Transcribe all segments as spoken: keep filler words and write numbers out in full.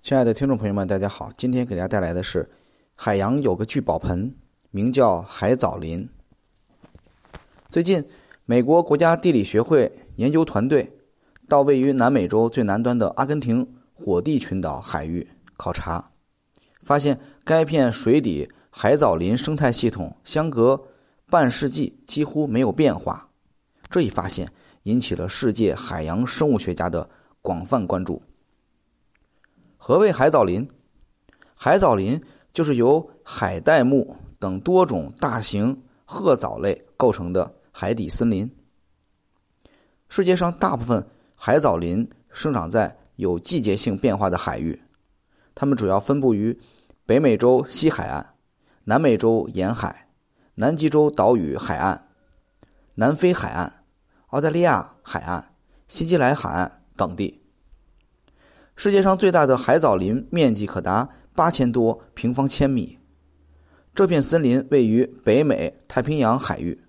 亲爱的听众朋友们，大家好，今天给大家带来的是海洋有个聚宝盆，名叫海藻林。最近美国国家地理学会研究团队到位于南美洲最南端的阿根廷火地群岛海域考察，发现该片水底海藻林生态系统相隔半世纪几乎没有变化。这一发现引起了世界海洋生物学家的广泛关注。何谓海藻林？海藻林就是由海带目等多种大型褐藻类构成的海底森林。世界上大部分海藻林生长在有季节性变化的海域，它们主要分布于北美洲西海岸、南美洲沿海、南极洲岛屿海岸、南非海岸、澳大利亚海岸、新西兰海岸等地。世界上最大的海藻林面积可达八千多平方千米。这片森林位于北美太平洋海域，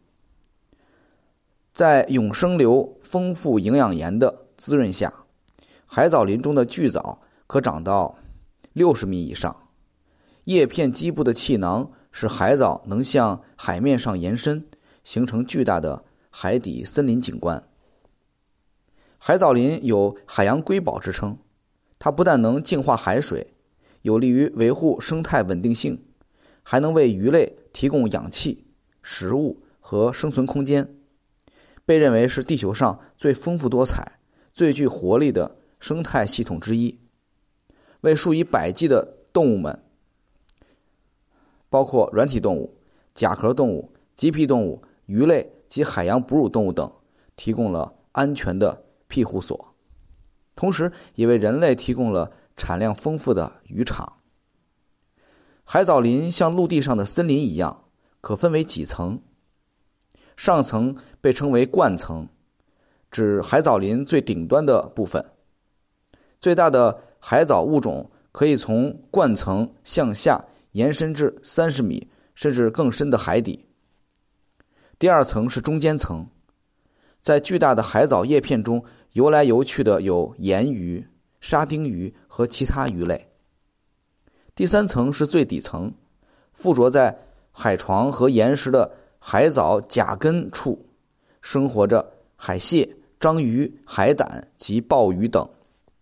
在永生流丰富营养盐的滋润下，海藻林中的巨藻可长到六十米以上。叶片基部的气囊使海藻能向海面上延伸，形成巨大的海底森林景观。海藻林有海洋瑰宝之称，它不但能净化海水，有利于维护生态稳定性，还能为鱼类提供氧气、食物和生存空间，被认为是地球上最丰富多彩、最具活力的生态系统之一，为数以百计的动物们，包括软体动物、甲壳动物、棘皮动物、鱼类及海洋哺乳动物等，提供了安全的庇护所。同时也为人类提供了产量丰富的渔场。海藻林像陆地上的森林一样，可分为几层。上层被称为冠层，指海藻林最顶端的部分。最大的海藻物种可以从冠层向下延伸至三十米甚至更深的海底。第二层是中间层，在巨大的海藻叶片中游来游去的有盐鱼、沙丁鱼和其他鱼类。第三层是最底层，附着在海床和岩石的海藻甲根处，生活着海蟹、章鱼、海胆及鲍鱼等。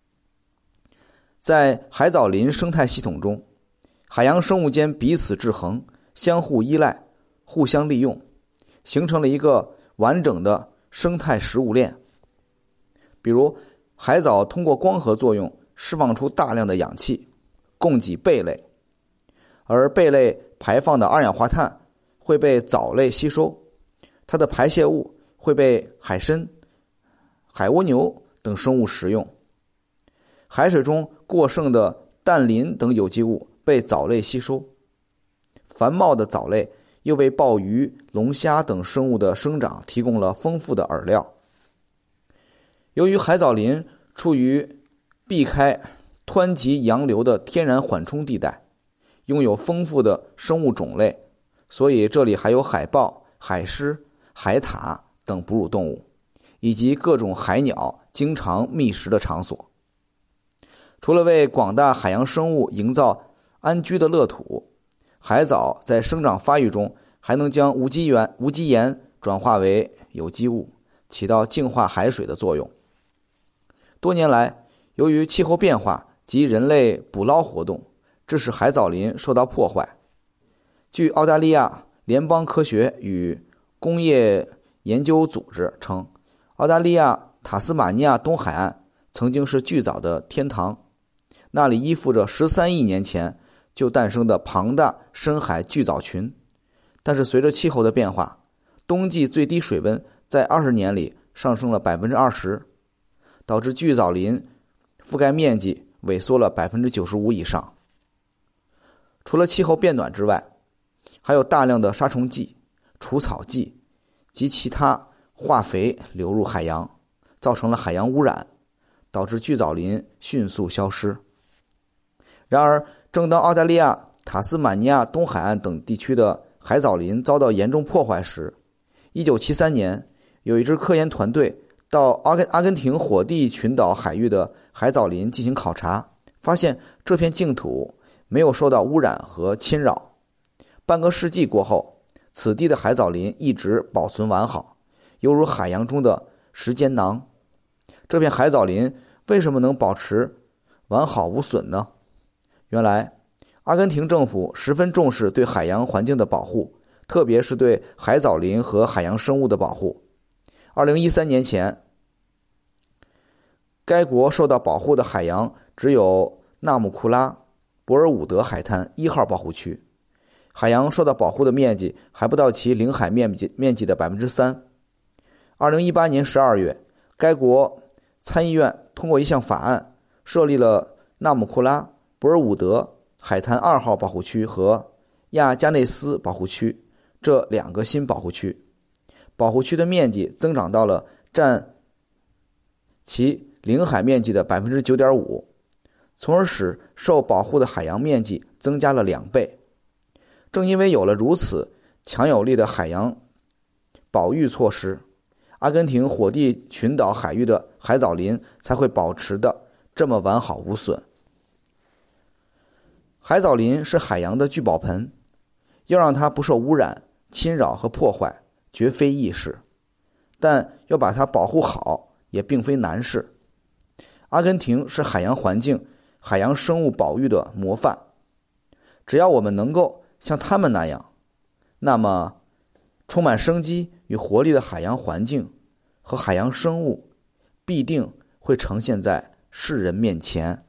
在海藻林生态系统中，海洋生物间彼此制衡，相互依赖，互相利用，形成了一个完整的生态食物链。比如海藻通过光合作用释放出大量的氧气，供给贝类，而贝类排放的二氧化碳会被藻类吸收，它的排泄物会被海参、海蜗牛等生物食用。海水中过剩的氮磷等有机物被藻类吸收，繁茂的藻类又为鲍鱼、龙虾等生物的生长提供了丰富的饵料。由于海藻林处于避开湍急洋流的天然缓冲地带，拥有丰富的生物种类，所以这里还有海豹、海狮、海獭等哺乳动物，以及各种海鸟经常觅食的场所。除了为广大海洋生物营造安居的乐土，海藻在生长发育中还能将无机盐无机盐转化为有机物，起到净化海水的作用。多年来，由于气候变化及人类捕捞活动，致使海藻林受到破坏。据澳大利亚联邦科学与工业研究组织称，澳大利亚塔斯马尼亚东海岸曾经是巨藻的天堂，那里依附着十三亿年前就诞生的庞大深海巨藻群。但是随着气候的变化，冬季最低水温在二十年里上升了 百分之二十，导致巨藻林覆盖面积萎缩了 百分之九十五 以上。除了气候变暖之外，还有大量的杀虫剂、除草剂及其他化肥流入海洋，造成了海洋污染，导致巨藻林迅速消失。然而，正当澳大利亚、塔斯马尼亚东海岸等地区的海藻林遭到严重破坏时，一九七三年，有一支科研团队到阿根阿根廷火地群岛海域的海藻林进行考察， 发现这片净土没有受到污染和侵扰。半个世纪过后，此地的海藻林一直保存完好，犹如海洋中的时间囊。这片海藻林为什么能保持完好无损呢？原来，阿根廷政府十分重视对海洋环境的保护，特别是对海藻林和海洋生物的保护。二零一三年前，该国受到保护的海洋只有纳姆库拉博尔伍德海滩一号保护区，海洋受到保护的面积还不到其领海面积面积的 百分之三。二零一八年十二月，该国参议院通过一项法案，设立了纳姆库拉博尔伍德海滩二号保护区和亚加内斯保护区这两个新保护区，保护区的面积增长到了占其领海面积的 百分之九点五， 从而使受保护的海洋面积增加了两倍。正因为有了如此强有力的海洋保育措施，阿根廷火地群岛海域的海藻林才会保持的这么完好无损。海藻林是海洋的聚宝盆，要让它不受污染、侵扰和破坏，绝非易事，但要把它保护好也并非难事。阿根廷是海洋环境、海洋生物保育的模范，只要我们能够像他们那样，那么充满生机与活力的海洋环境和海洋生物必定会呈现在世人面前。